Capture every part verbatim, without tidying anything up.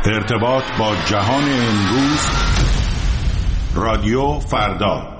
ارتباط با جهان امروز، رادیو فردا.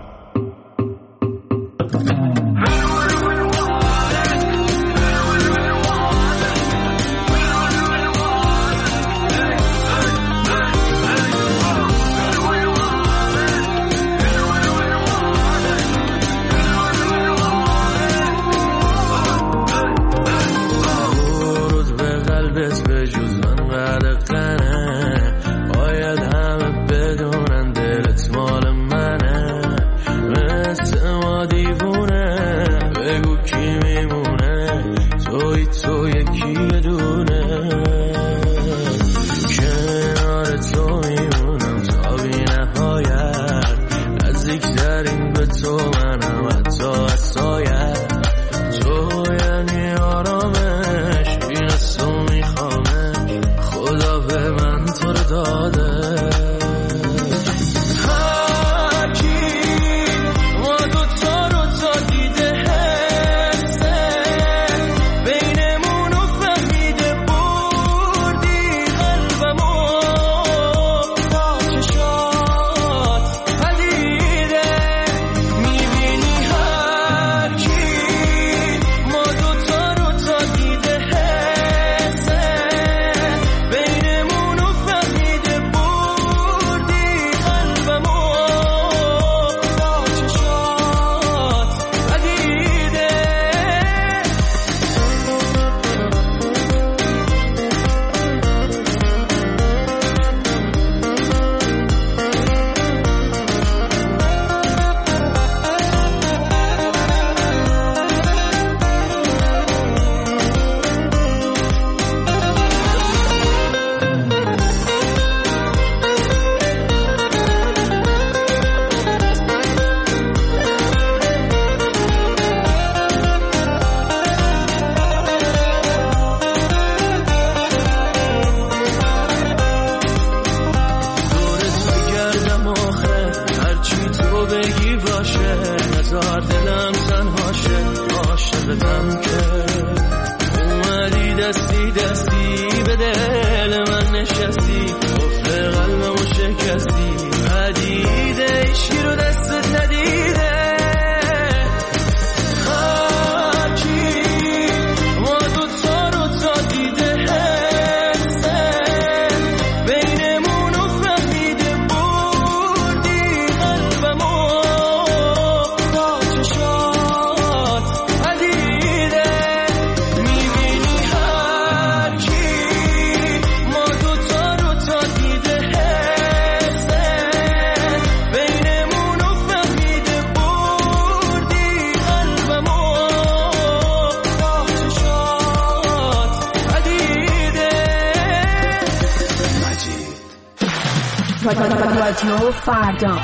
رادیو فردا.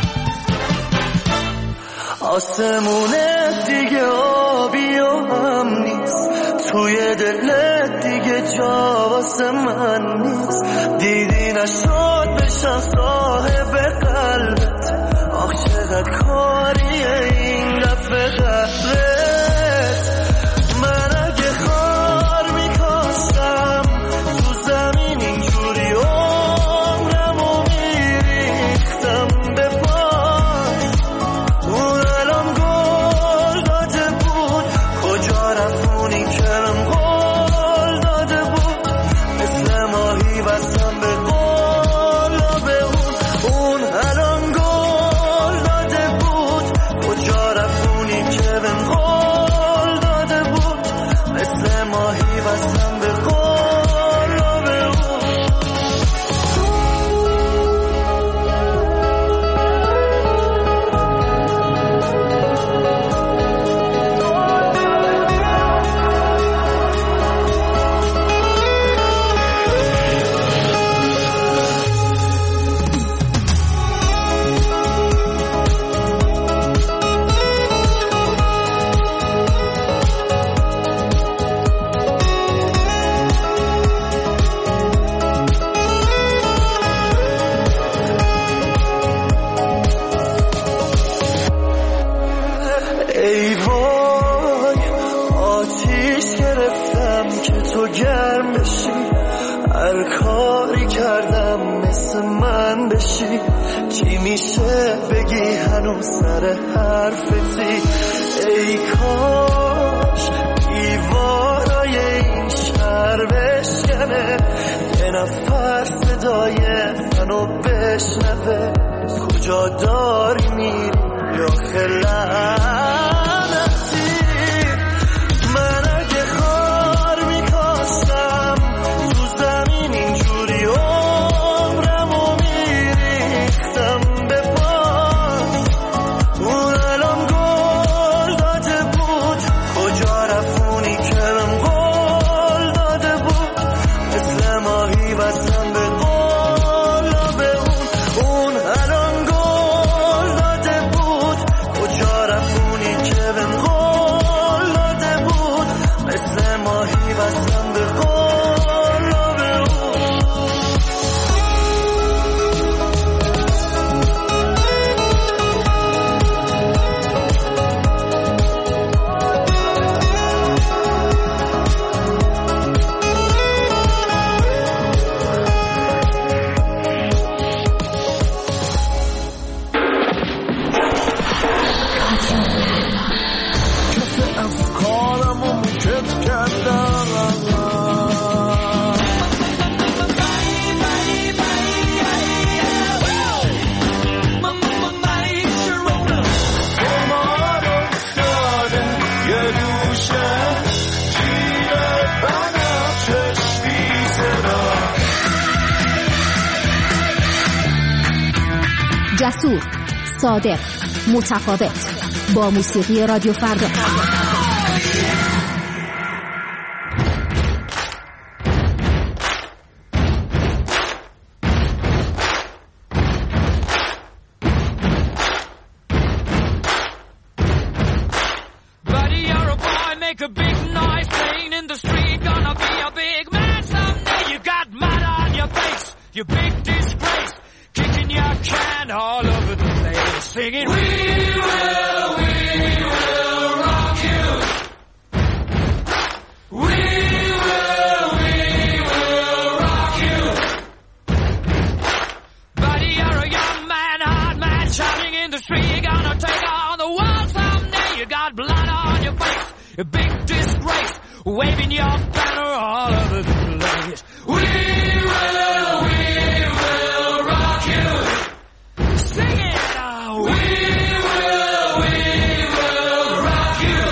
آسمونه دیگه آبی و هم نیست، توی دلت دیگه جا واسه من نیست. دیدی نشد بشم صاحب قلبت، آخ چقدر کاریه این دفعه قدرت. من اگه خار میکاشم تو زمین اینجوری عمرمو میریختم به پای. اون الان گل داده بود، کجا رفونی کرم گل داده بود. مثل ماهی بستم به قول و به اون هر کاری کردم مثل من بشی، چی میشه بگی هنوز سر حرفتی؟ ای کاش دیوارای این شهر بشکنه، یه نفر صدای منو بشنوه. کجا داری میری یا خلعنتی؟ من اگه خار میکاشتم تو زمین اینجوری عمرمو میریختم به پاس. اون الان گل داده بود، کجا رفونی که من گل داده بود؟ مثل ماهی بستم به قلاب اون. اون الان گل داده بود، کجا رفونی که من قول داده بود؟ مثل ماهی بستم به قلاب اون. جسور، صادق، متفاوت، با موسیقی رادیو فردا. Singing, we will, we will rock you. We will, we will rock you. Buddy, you're a young man, hard man, shouting in the street. You're gonna take on the world someday. You got blood on your face, a big disgrace, waving your banner all over the place. We will, we will rock you. Sing it. We will, we will rock you.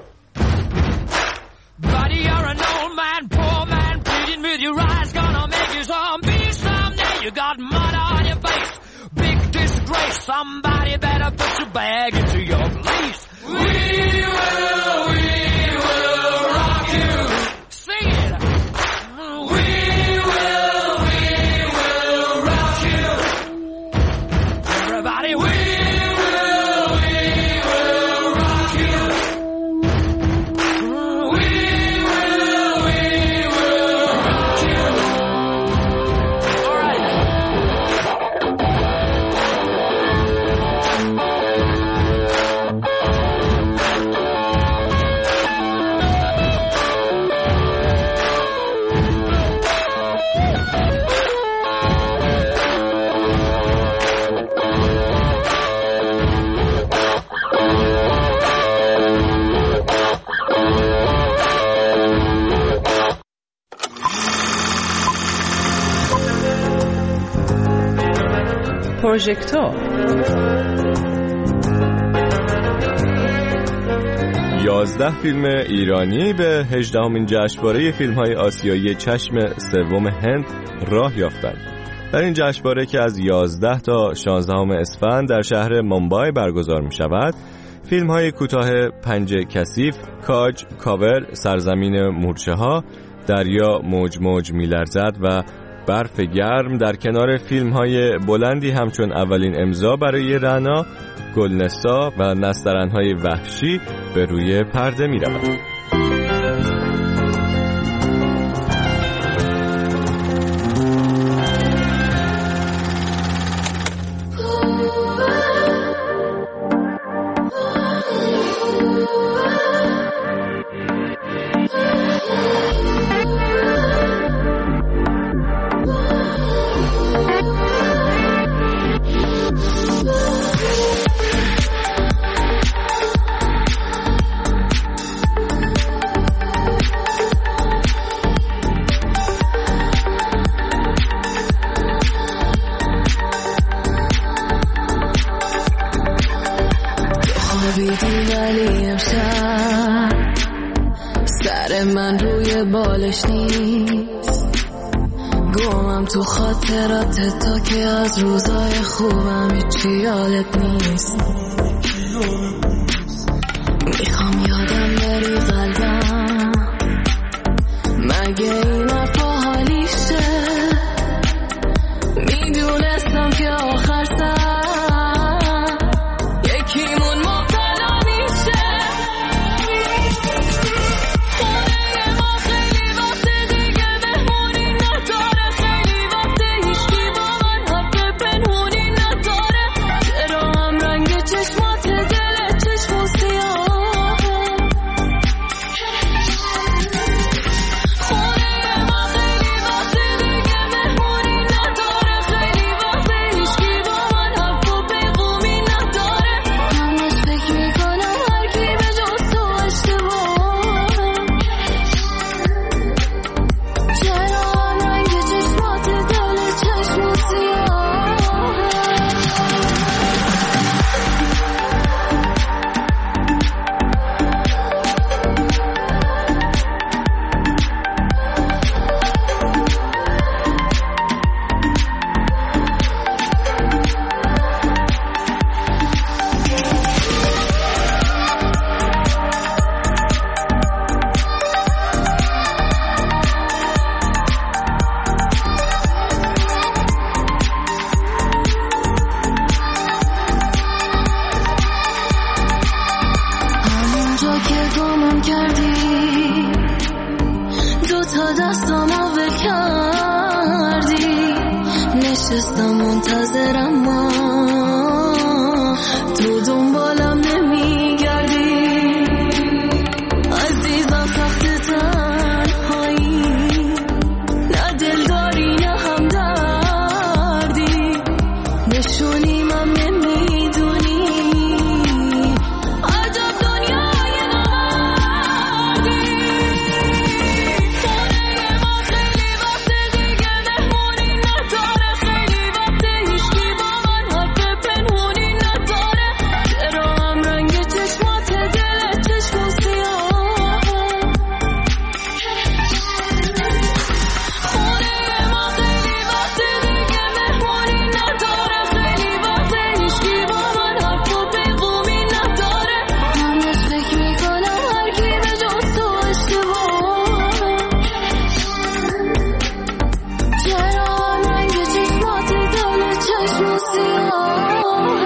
Buddy, you're an old man, poor man, pleading with your eyes, gonna make you zombie someday. You got mud on your face, big disgrace. Somebody better put your bag into your place. We will, we will rock you. Sing it. We will, we will rock you. Everybody, we پروژکتور یازده فیلم ایرانی به هجدهمین جشنواره فیلم‌های آسیایی چشم سوم هند راه یافتند. در این جشنواره که از یازده تا شانزدهم اسفند در شهر مومبای برگزار می‌شود، فیلم‌های کوتاه پنج کثیف، کاج، کاور، سرزمین مورچه‌ها، دریا موج موج می‌لرزد و برف گرم در کنار فیلم‌های بلندی همچون اولین امضا برای رعنا، گلنسا و نسترن‌های وحشی به روی پرده می‌روند. ولی امشب سر من روی بالش نیست، گمم تو خاطرات تا که از روزای خوبم هیچی یادت نیست. میخوام یادم بری قلبم، مگه این حرفا حالیشه؟ میدونستم که آخر سر یکیمون مبتلا میشه. خونه ما خیلی وقت دیگه مهمونی نداره، خیلی وقت هیچکی با من حرف پنهونی نداره. چرا هم رنگ چشمات دل چشم سیاهه؟ خونه ما خیلی وقت دیگه مهمونی نداره، خیلی وقت هیچکی با من حرف و پیغومی نداره. همش فکر میکنم هر کی به جز تو اشتباهه. چرا هم رنگ چشمات دل چشم سیاهه؟ همونجا که گمم کردی دو تا دستامو ول کردی، نشستم منتظرم ما تو دنبالم نمیگردی. عزیزم سخت تنهایی، نه دلداری نه همدردی، نشونی من نمیدونی. عجب دنیای نمردی. خونه ما خیلی وقت دیگه مهمونی نداره، خیلی وقت هیچکی با من حرف پنهونی نداره. چرا هم رنگ چشمات دل چشم سیاهه؟ خونه ما خیلی وقت دیگه مهمونی نداره، خیلی وقت هیچکی با من حرف و پیغومی نداره. همش فکر میکنم هر کی به جز تو اشتباهه. چرا هم رنگ چشمات دل چشم سیاهه؟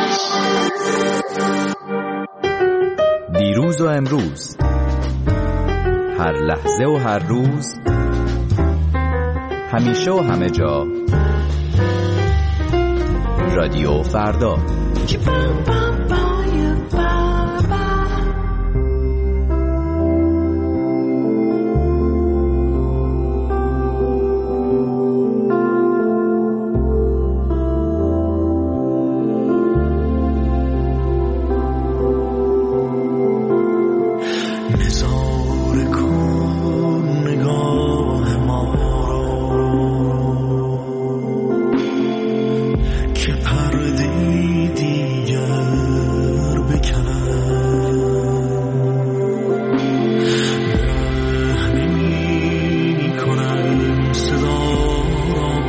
دیروز و امروز، هر لحظه و هر روز، همیشه و همه جا، رادیو فردا. نظاره کن نگاه ما رو که پرده‌ای دیگر بکنم. رحمی کنم صدا را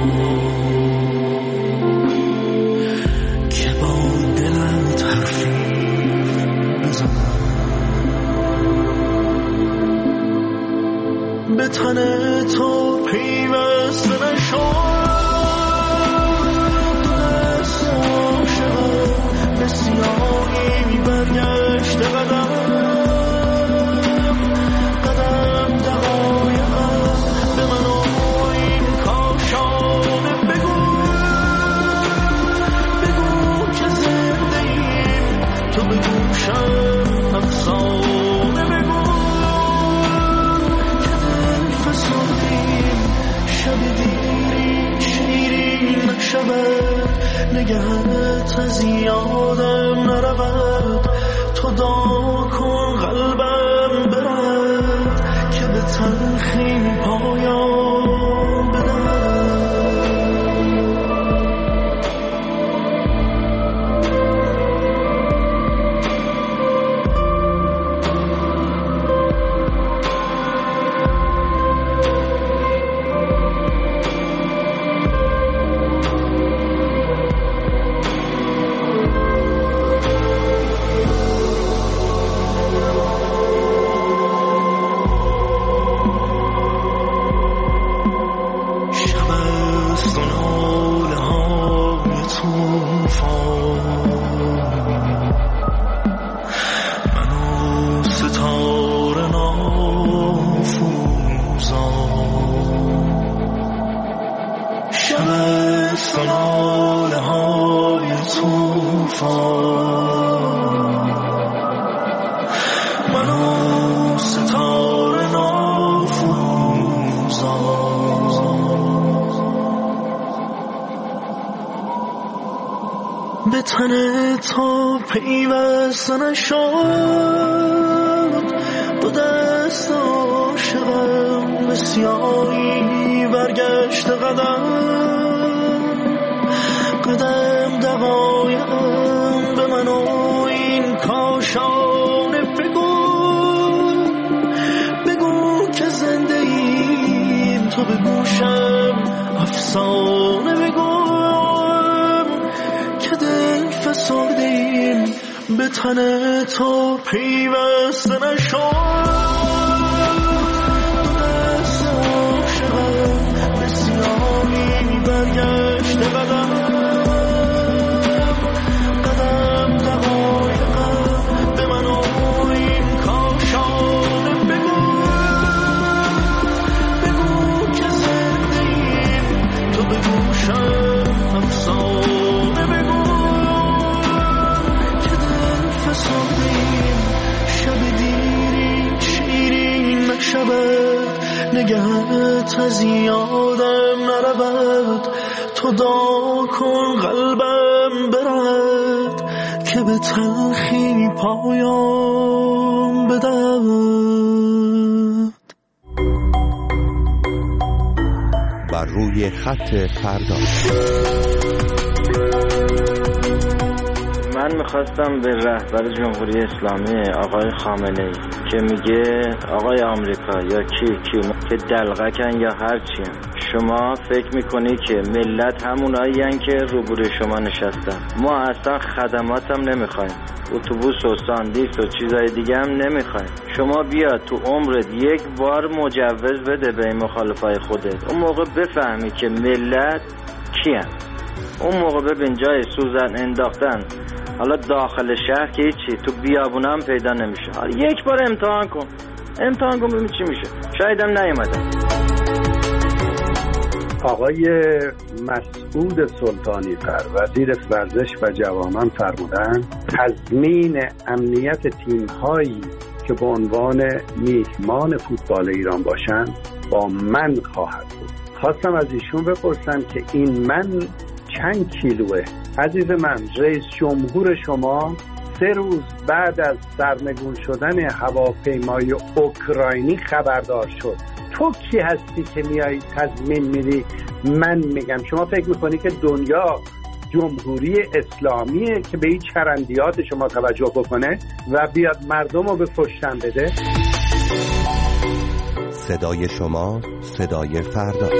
که با دلت حرفی بزنم. به تن تو پیوسته نشد، دو دست عاشقم به سیاهی می برگشته قدم قدم. دقایقم به من و این کاشانه بگو، بگو که زنده ایم، تو به گوشم افسانه بگو که دل فسردیم. شب دیری شیرین شبت، نگهت از یادم نرود. تو دعا کن قلبم برد که به تلخی پایان بدهد. است و ناله های توفان منو ستاره نافروزان شب است و ناله های توفان منو ستاره نافروزان به تن تا پیوسته نشد دو دست عاشقم به سیاهی برگشت قدم قدم دقایقم به من و این کاشانه بگو بگو که زنده ایم تو به گوشم افسانه بگو که دل فسردیم به تن تو پیوسته نشد دست عاشقم به سیاهی برگشت قدم قدم دقایقم به من و این کاشانه بگو بگو که زنده ایم تو به گوشم افسانه بگو که دل فسردیم شب دیری شیرین نشود نگهت از یادم نرود تو دعا کن قلبم برد که به تلخی پایان بدهد. بر روی خط فردا من میخواستم به رهبر جمهوری اسلامی آقای خامنه‌ای که میگه آقای آمریکا یا کی کی که دلغکن یا هر چی، شما فکر میکنی که ملت همونایی هن که روبروی شما نشستن؟ ما اصلا خدمات هم نمیخوایم، اتوبوس و ساندیس و چیزای دیگه هم نمیخوایم. شما بیا تو عمرت یک بار مجوز بده به این مخالفای خودت، اون موقع بفهمی که ملت کیان. اون موقع ببین جای سوزن انداختن حالا داخل شهر که هیچی، تو بیابونا هم پیدا نمیشه. یک بار امتحان کن امتحان کن ببین چی میشه. شاید هم نیومدن. آقای مسعود سلطانی فر وزیر ورزش و جوانان فرمودند تضمین امنیت تیم‌هایی که به عنوان میهمان فوتبال ایران باشند با من خواهد بود. خواستم از ایشون بپرسم که این من چند کیلوه؟ عزیز من، رئیس جمهور شما سه روز بعد از سرنگون شدن هواپیمای اوکراینی خبردار شد. تو کی هستی که میایی تضمین میدی؟ من میگم شما فکر میکنی که دنیا جمهوری اسلامیه که به این چرندیات شما توجه بکنه و بیاد مردم رو به کشتن بده؟ صدای شما صدای فردا.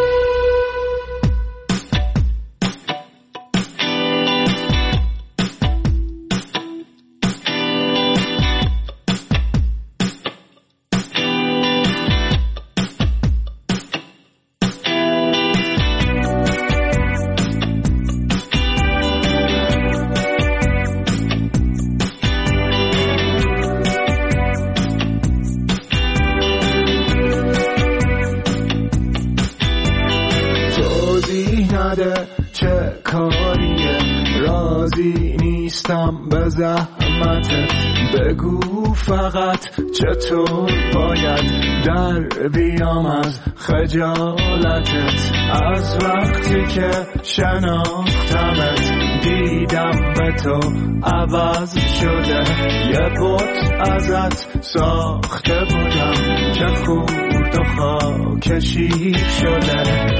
چه کاریه راضی نیستم به زحمتت، بگو فقط چطور باید در بیام از خجالتت. از وقتی که شناختمت دیدم به تو عوض شده، یه بت ازت ساخته بودم که خورد و خاکشی شده.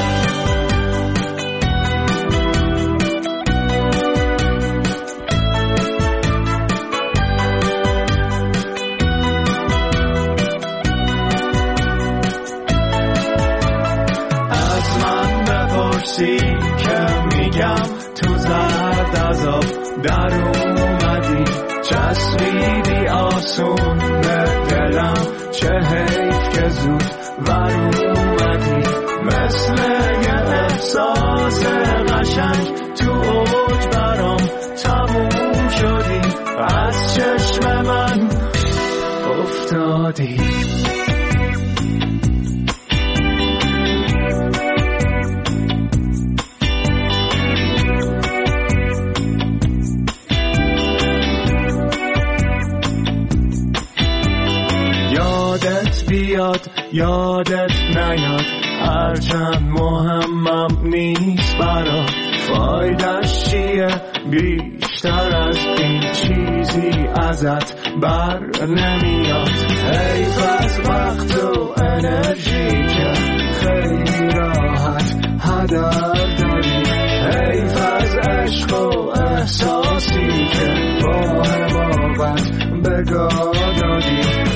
که میگم تو زرد عذاب در اومدی، چسبیدی آسون به دلم، چه حیف که زود ور اومدی. مثل یه احساس قشنگ تو اوج برام تموم شدی از چشم من افتادی یادت بیاد یادت نیاد هرچند مهمم نیست برات فایدش چیه بیشتر از این چیزی ازت بر نمیاد حیف از وقت و انرژی که خیلی راحت هدر داری حیف از عشق و احساسی که با حماقت بگاه دادی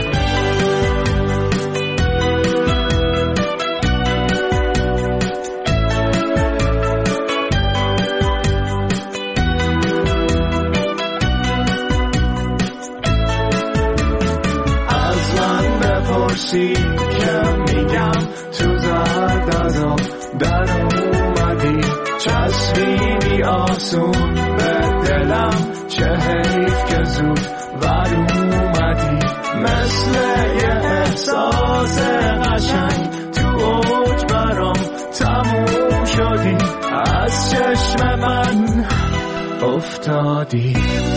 که میگم تو زرد از آب در اومدی چسبیدی آسون به دلم چه حیف که زود ور اومدی مثل یه احساس قشنگ تو اوج برام تموم شدی از چشم من افتادی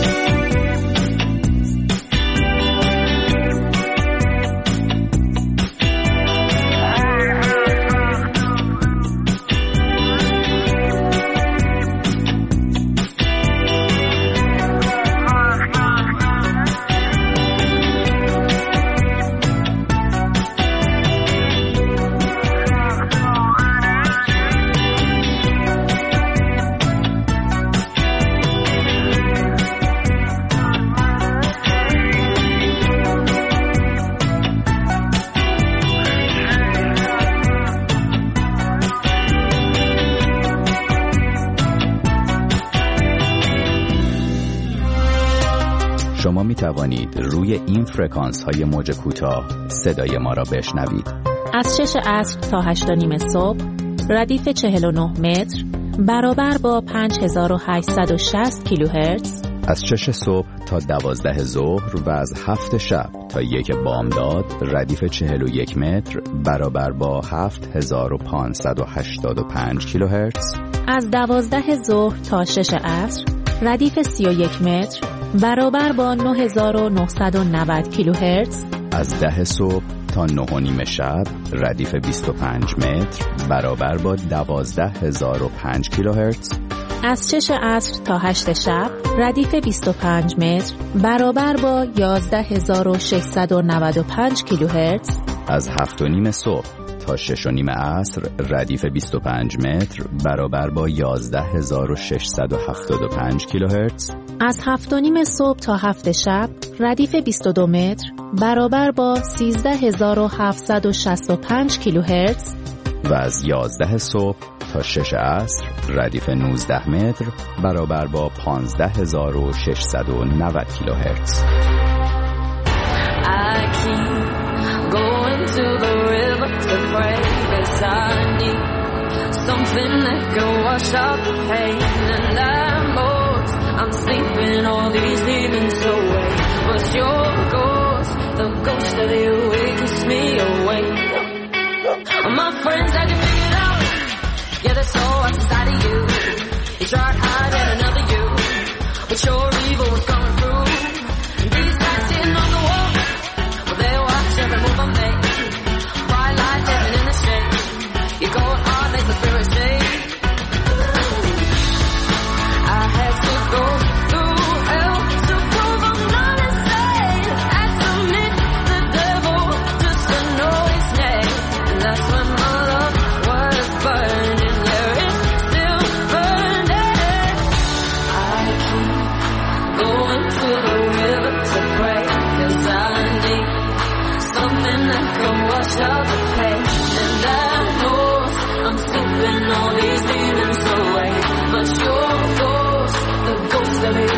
شما می توانید روی این فرکانس های موج کوتاه صدای ما را بشنوید. از شش عصر تا هشت و نیم صبح ردیف چهل و نه متر برابر با پنج هزار و هشتصد و شصت کیلوهرتز. از شش صبح تا دوازده ظهر و از هفت شب تا یک بامداد ردیف چهل و یک متر برابر با هفت هزار و پانصد و هشتاد و پنج کیلوهرتز. از دوازده ظهر تا شش عصر ردیف سی و یک متر برابر با نه هزار و نهصد و نود کیلوهرتز. از ده صبح تا نه و نیم شب ردیف بیست و پنج متر برابر با دوازده هزار و پنج کیلوهرتز. از شش عصر تا هشت شب ردیف بیست و پنج متر برابر با یازده هزار و ششصد و نود و پنج کیلوهرتز. از هفت و نیم صبح تا شش و نیم عصر ردیف بیست و پنج متر برابر با یازده هزار و ششصد و هفتاد و پنج کیلوهرتز. از هفت و نیم صبح تا هفت شب ردیف بیست و دو متر برابر با سیزده هزار و هفتصد و شصت و پنج کیلوهرتز. و از یازده صبح تا شش عصر ردیف نوزده متر برابر با پانزده هزار و ششصد و نود کیلوهرتز. I keep going to the river to pray, 'cause I need something that can wash out the pain. And I'm lost, I'm sleeping all these demons away, but your ghost, the ghost of you, it keeps me awake. My friends had you figured out, yeah, that's all inside of you. You tried hiding another you, but your evil was coming through. These guys sitting on the wall, well, they watch every move I make. Bright light living in the shade, your cold heart makes the spirit shake. I had to go through hell to prove I'm not insane. I submit the devil just to know his name. And that's when my love was burning, yeah, it's still burning. I keep going to the river to pray, 'cause I need something that can wash out the pain. And I know I'm sleeping all these demons away, but your ghost, the ghost of me,